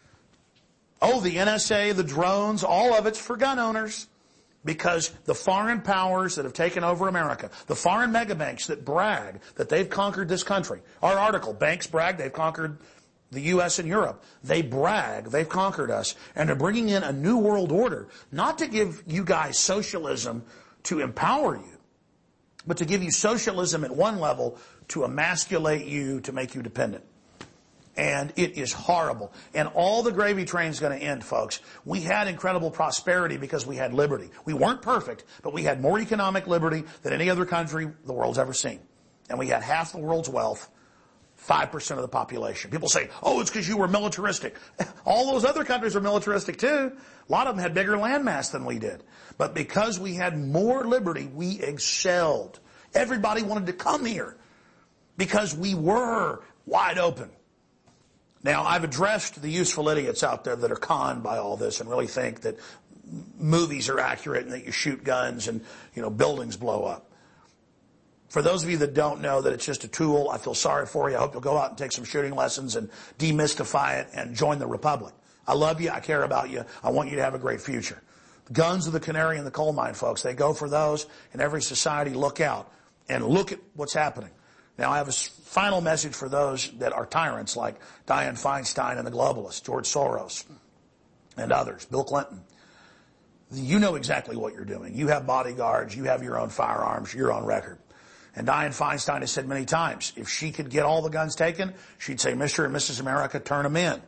Oh, the NSA, the drones, all of it's for gun owners. Because the foreign powers that have taken over America, the foreign megabanks that brag that they've conquered this country. Our article, banks brag they've conquered the U.S. and Europe. They brag they've conquered us. And they're bringing in a new world order, not to give you guys socialism to empower you, but to give you socialism at one level to emasculate you, to make you dependent. And it is horrible. And all the gravy train's going to end, folks. We had incredible prosperity because we had liberty. We weren't perfect, but we had more economic liberty than any other country the world's ever seen. And we had half the world's wealth, 5% of the population. People say, oh, it's because you were militaristic. All those other countries were militaristic too. A lot of them had bigger landmass than we did. But because we had more liberty, we excelled. Everybody wanted to come here because we were wide open. Now, I've addressed the useful idiots out there that are conned by all this and really think that movies are accurate and that you shoot guns and, buildings blow up. For those of you that don't know that it's just a tool, I feel sorry for you. I hope you'll go out and take some shooting lessons and demystify it and join the Republic. I love you. I care about you. I want you to have a great future. Guns are the canary in the coal mine, folks. They go for those in every society. Look out and look at what's happening. Now, I have a final message for those that are tyrants like Dianne Feinstein and the globalists, George Soros and others, Bill Clinton. You know exactly what you're doing. You have bodyguards. You have your own firearms. You're on record. And Dianne Feinstein has said many times, if she could get all the guns taken, she'd say, Mr. and Mrs. America, turn them in.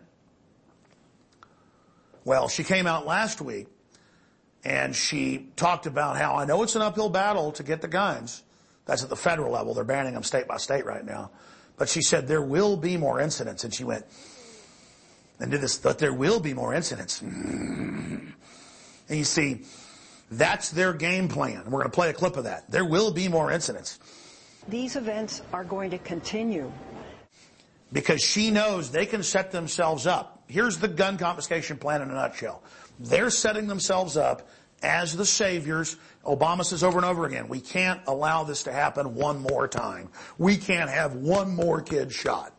Well, she came out last week and she talked about how, I know it's an uphill battle to get the guns. That's at the federal level. They're banning them state by state right now. But she said there will be more incidents. And she went and did this, but there will be more incidents. And you see, that's their game plan. We're going to play a clip of that. There will be more incidents. These events are going to continue. Because she knows they can set themselves up. Here's the gun confiscation plan in a nutshell. They're setting themselves up as the saviors. Obama says over and over again, we can't allow this to happen one more time. We can't have one more kid shot.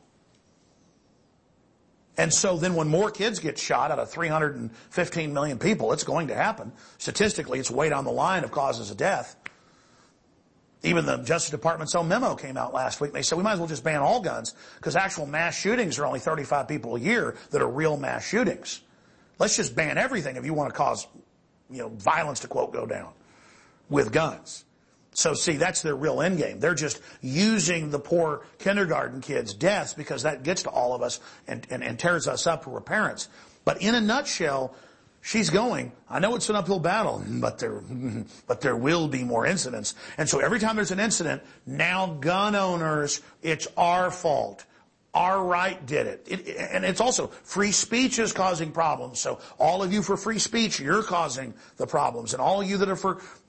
And so then when more kids get shot out of 315 million people, it's going to happen. Statistically, it's way down the line of causes of death. Even the Justice Department's own memo came out last week. They said we might as well just ban all guns because actual mass shootings are only 35 people a year that are real mass shootings. Let's just ban everything if you want to cause, violence to, quote, go down with guns. So, see, that's their real end game. They're just using the poor kindergarten kids' deaths because that gets to all of us and tears us up for our parents. But in a nutshell, she's going, I know it's an uphill battle, but there will be more incidents. And so every time there's an incident, now gun owners, it's our fault. Our right did it. And it's also free speech is causing problems. So all of you for free speech, you're causing the problems. And all of you that are for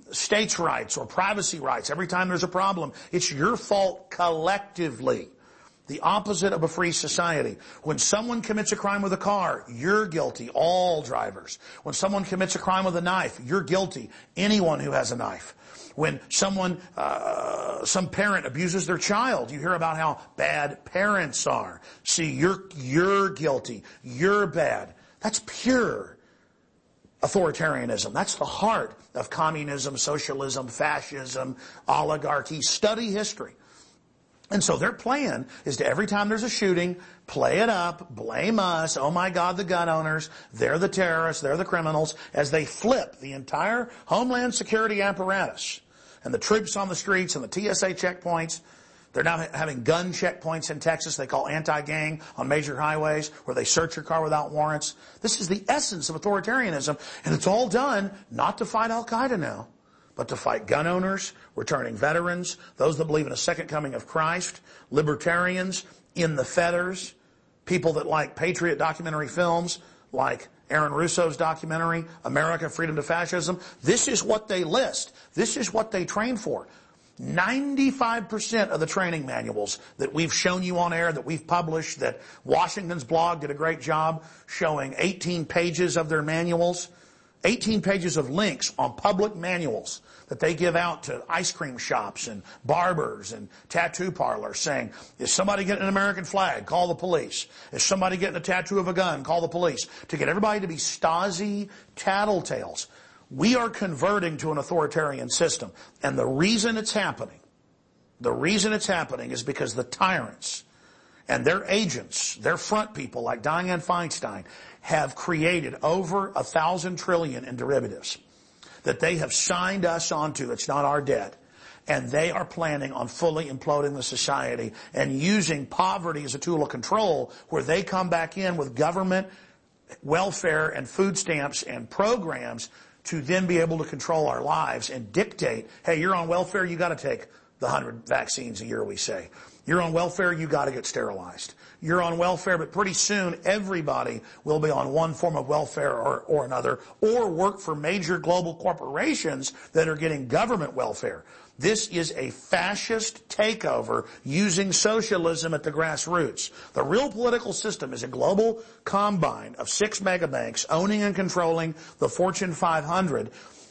states' rights or privacy rights. Every time there's a problem, it's your fault collectively. The opposite of a free society. When someone commits a crime with a car, you're guilty. All drivers. When someone commits a crime with a knife, you're guilty. Anyone who has a knife. When someone, some parent abuses their child, you hear about how bad parents are. See, you're guilty. You're bad. That's pure authoritarianism. That's the heart of communism, socialism, fascism, oligarchy. Study history. And so their plan is to, every time there's a shooting, play it up, blame us, oh my God, the gun owners, they're the terrorists, they're the criminals, as they flip the entire Homeland Security apparatus and the troops on the streets and the TSA checkpoints. They're now having gun checkpoints in Texas they call anti-gang on major highways, where they search your car without warrants. This is the essence of authoritarianism, and it's all done not to fight Al-Qaeda now, but to fight gun owners, returning veterans, those that believe in a second coming of Christ, libertarians, in the fetters, people that like patriot documentary films, like Aaron Russo's documentary, America, Freedom to Fascism. This is what they list. This is what they train for. 95% of the training manuals that we've shown you on air, that we've published, that Washington's blog did a great job showing 18 pages of their manuals, 18 pages of links on public manuals that they give out to ice cream shops and barbers and tattoo parlors saying, is somebody getting an American flag? Call the police. Is somebody getting a tattoo of a gun? Call the police. To get everybody to be Stasi tattletales. We are converting to an authoritarian system. And the reason it's happening is because the tyrants and their agents, their front people like Dianne Feinstein, have created over 1,000 trillion in derivatives that they have signed us onto. It's not our debt. And they are planning on fully imploding the society and using poverty as a tool of control, where they come back in with government welfare and food stamps and programs to then be able to control our lives and dictate, hey, you're on welfare, you got to take the 100 vaccines a year, we say. You're on welfare, you got to get sterilized. You're on welfare, but pretty soon everybody will be on one form of welfare or another, or work for major global corporations that are getting government welfare. This is a fascist takeover using socialism at the grassroots. The real political system is a global combine of 6 megabanks owning and controlling the Fortune 500,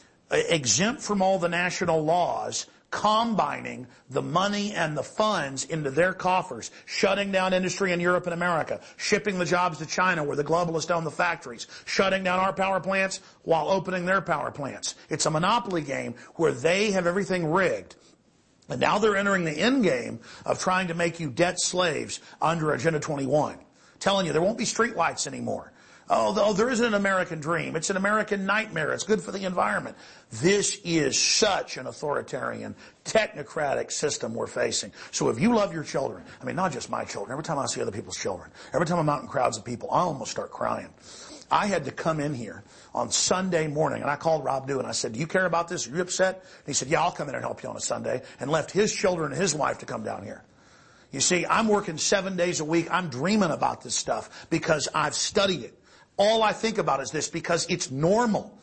exempt from all the national laws, combining the money and the funds into their coffers, shutting down industry in Europe and America, shipping the jobs to China where the globalists own the factories, shutting down our power plants while opening their power plants. It's a monopoly game where they have everything rigged. And now they're entering the end game of trying to make you debt slaves under Agenda 21. Telling you there won't be streetlights anymore. Oh, there isn't an American dream. It's an American nightmare. It's good for the environment. This is such an authoritarian, technocratic system we're facing. So if you love your children, I mean, not just my children, every time I see other people's children, every time I'm out in crowds of people, I almost start crying. I had to come in here on Sunday morning, and I called Rob Dew, and I said, do you care about this? Are you upset? And he said, yeah, I'll come in and help you on a Sunday, and left his children and his wife to come down here. You see, I'm working 7 days a week. I'm dreaming about this stuff because I've studied it. All I think about is this, because it's normal.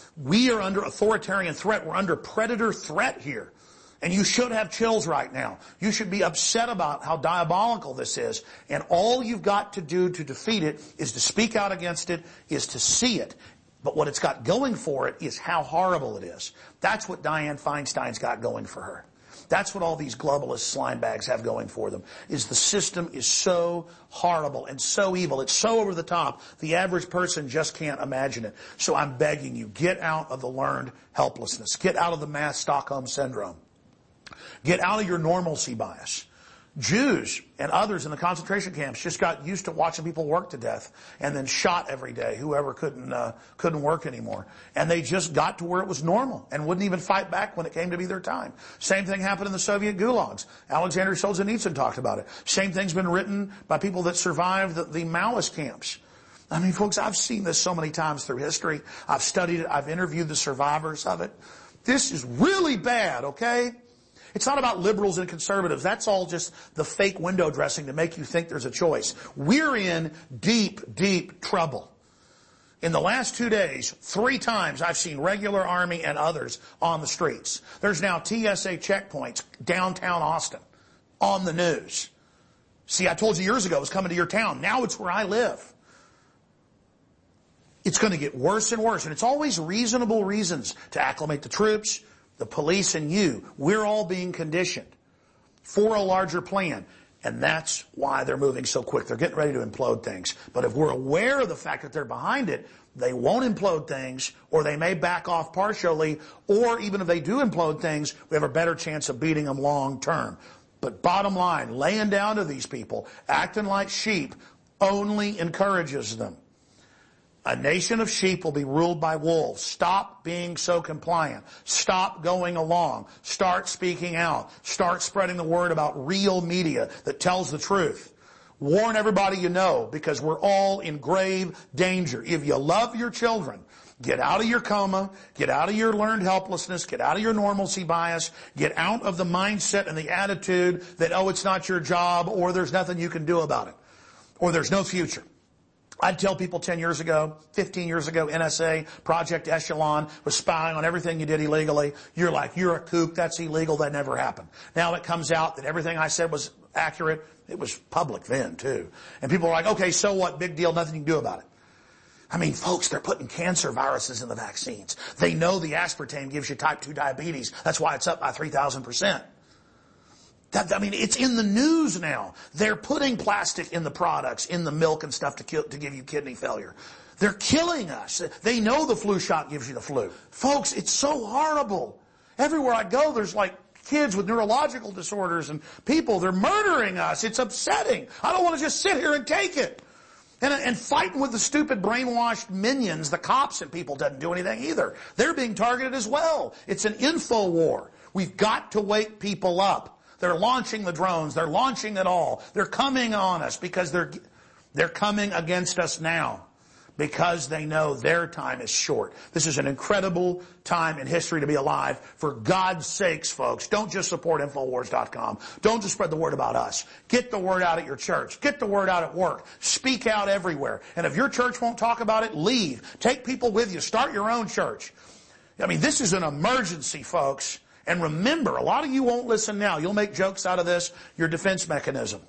We are under authoritarian threat. We're under predator threat here. And you should have chills right now. You should be upset about how diabolical this is. And all you've got to do to defeat it is to speak out against it, is to see it. But what it's got going for it is how horrible it is. That's what Dianne Feinstein's got going for her. That's what all these globalist slime bags have going for them, is the system is so horrible and so evil. It's so over the top, the average person just can't imagine it. So I'm begging you, get out of the learned helplessness. Get out of the mass Stockholm syndrome. Get out of your normalcy bias. Jews and others in the concentration camps just got used to watching people work to death and then shot every day, whoever couldn't work anymore. And they just got to where it was normal and wouldn't even fight back when it came to be their time. Same thing happened in the Soviet gulags. Alexander Solzhenitsyn talked about it. Same thing's been written by people that survived the Maoist camps. I mean, folks, I've seen this so many times through history. I've studied it. I've interviewed the survivors of it. This is really bad, okay? It's not about liberals and conservatives. That's all just the fake window dressing to make you think there's a choice. We're in deep, deep trouble. In the last 2 days, 3 times I've seen regular Army and others on the streets. There's now TSA checkpoints downtown Austin on the news. See, I told you years ago it was coming to your town. Now it's where I live. It's going to get worse and worse. And it's always reasonable reasons to acclimate the troops, the police, and you. We're all being conditioned for a larger plan. And that's why they're moving so quick. They're getting ready to implode things. But if we're aware of the fact that they're behind it, they won't implode things, or they may back off partially, or even if they do implode things, we have a better chance of beating them long term. But bottom line, laying down to these people, acting like sheep, only encourages them. A nation of sheep will be ruled by wolves. Stop being so compliant. Stop going along. Start speaking out. Start spreading the word about real media that tells the truth. Warn everybody you know, because we're all in grave danger. If you love your children, get out of your coma, get out of your learned helplessness, get out of your normalcy bias, get out of the mindset and the attitude that, oh, it's not your job, or there's nothing you can do about it, or there's no future. I'd tell people 10 years ago, 15 years ago, NSA, Project Echelon was spying on everything you did illegally. You're like, you're a kook, that's illegal, that never happened. Now it comes out that everything I said was accurate. It was public then, too. And people are like, okay, so what, big deal, nothing you can do about it. I mean, folks, they're putting cancer viruses in the vaccines. They know the aspartame gives you type 2 diabetes. That's why it's up by 3,000%. It's in the news now. They're putting plastic in the products, in the milk and stuff to give you kidney failure. They're killing us. They know the flu shot gives you the flu. Folks, it's so horrible. Everywhere I go, there's like kids with neurological disorders and people, they're murdering us. It's upsetting. I don't want to just sit here and take it. And fighting with the stupid brainwashed minions, the cops and people, doesn't do anything either. They're being targeted as well. It's an info war. We've got to wake people up. They're launching the drones. They're launching it all. They're coming on us because they're coming against us now because they know their time is short. This is an incredible time in history to be alive. For God's sakes, folks, don't just support Infowars.com. Don't just spread the word about us. Get the word out at your church. Get the word out at work. Speak out everywhere. And if your church won't talk about it, leave. Take people with you. Start your own church. I mean, this is an emergency, folks. And remember, a lot of you won't listen now. You'll make jokes out of this, your defense mechanism.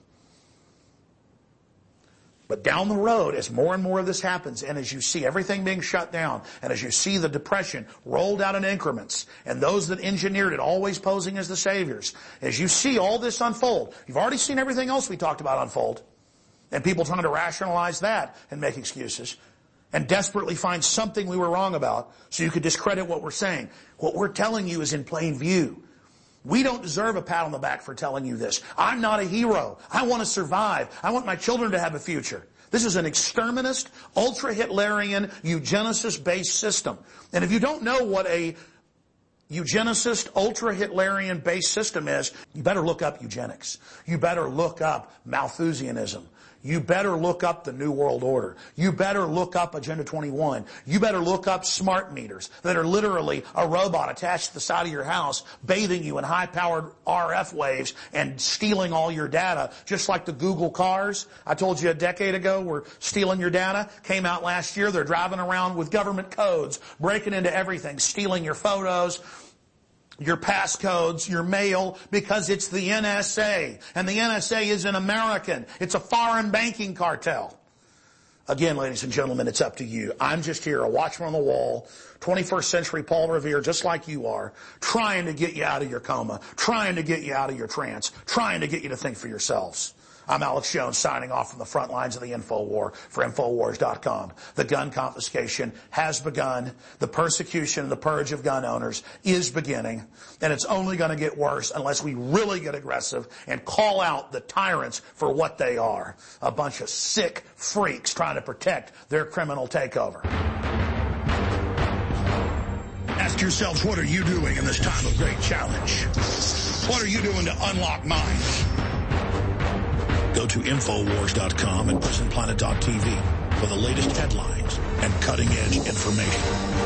But down the road, as more and more of this happens, and as you see everything being shut down, and as you see the depression rolled out in increments, and those that engineered it always posing as the saviors, as you see all this unfold, you've already seen everything else we talked about unfold, and people trying to rationalize that and make excuses, and desperately find something we were wrong about so you could discredit what we're saying. What we're telling you is in plain view. We don't deserve a pat on the back for telling you this. I'm not a hero. I want to survive. I want my children to have a future. This is an exterminist, ultra-Hitlerian, eugenicist-based system. And if you don't know what a eugenicist, ultra-Hitlerian-based system is, you better look up eugenics. You better look up Malthusianism. You better look up the New World Order. You better look up Agenda 21. You better look up smart meters that are literally a robot attached to the side of your house, bathing you in high-powered RF waves and stealing all your data, just like the Google cars I told you a decade ago were stealing your data. Came out last year. They're driving around with government codes, breaking into everything, stealing your photos, your passcodes, your mail, because it's the NSA. And the NSA isn't American. It's a foreign banking cartel. Again, ladies and gentlemen, it's up to you. I'm just here, a watchman on the wall, 21st century Paul Revere, just like you are, trying to get you out of your coma, trying to get you out of your trance, trying to get you to think for yourselves. I'm Alex Jones, signing off from the front lines of the info war for Infowars.com. The gun confiscation has begun. The persecution and the purge of gun owners is beginning. And it's only going to get worse unless we really get aggressive and call out the tyrants for what they are. A bunch of sick freaks trying to protect their criminal takeover. Ask yourselves, what are you doing in this time of great challenge? What are you doing to unlock minds? Go to Infowars.com and PrisonPlanet.tv for the latest headlines and cutting-edge information.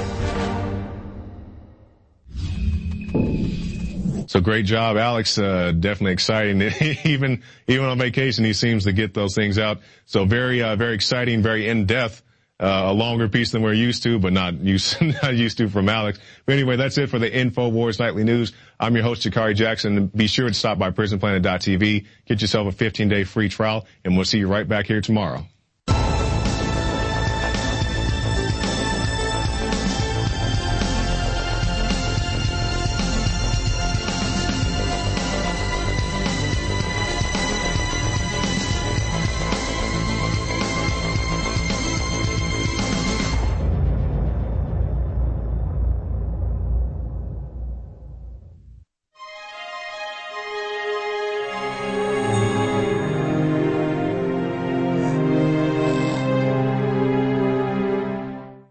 So great job, Alex. Definitely exciting. even on vacation, he seems to get those things out. So very exciting, very in-depth a longer piece than we're used to, but not used to from Alex. But anyway, that's it for the InfoWars Nightly News. I'm your host, Jakari Jackson. Be sure to stop by PrisonPlanet.tv. Get yourself a 15-day free trial, and we'll see you right back here tomorrow.